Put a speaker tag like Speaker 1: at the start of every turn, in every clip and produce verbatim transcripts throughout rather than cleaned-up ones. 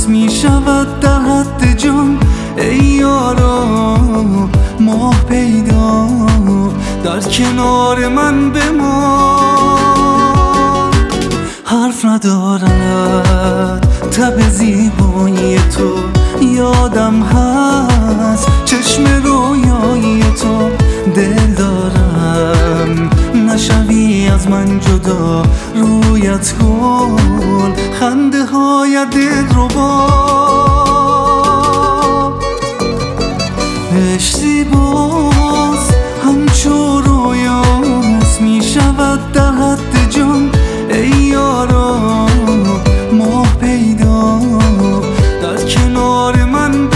Speaker 1: حس می شود در حد جان. ای یارا ماه پیدا در کنار من بمان. حرف ندارد تب زیبایی تو، یادم هست چشم رویایی تو. دل دارم نشوی از من جدا، رویت گل خنده های دل ربا. عشق زیباست همچو رویاست، می شود در حد جان. ای یارا ماه پیدا در کنار من بمان.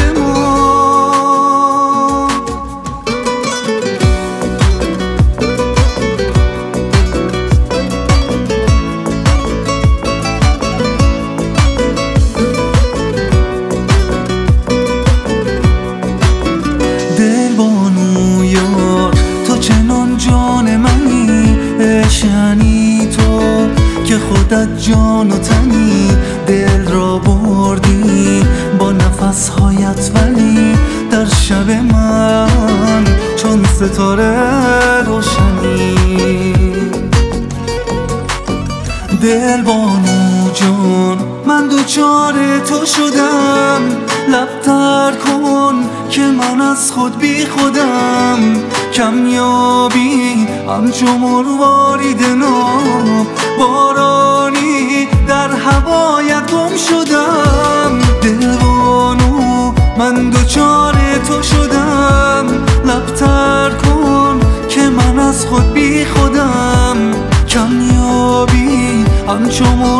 Speaker 1: دل بانو یار تو چنان جان منی، عشقی تو که خودت جان و تنی. دل را بردی با نفسهایت ولی در شب من چون ستاره روشنی. دل بانو جان من دوچار تو شدم، لب تر کن که من از خود بی خودم. کمیابی همچو مروارید ناب، بارانی در هوایت گم شدم. دلبانو من دوچار تو شدم، لب تر کن که من از خود بی خودم. کمیابی همچو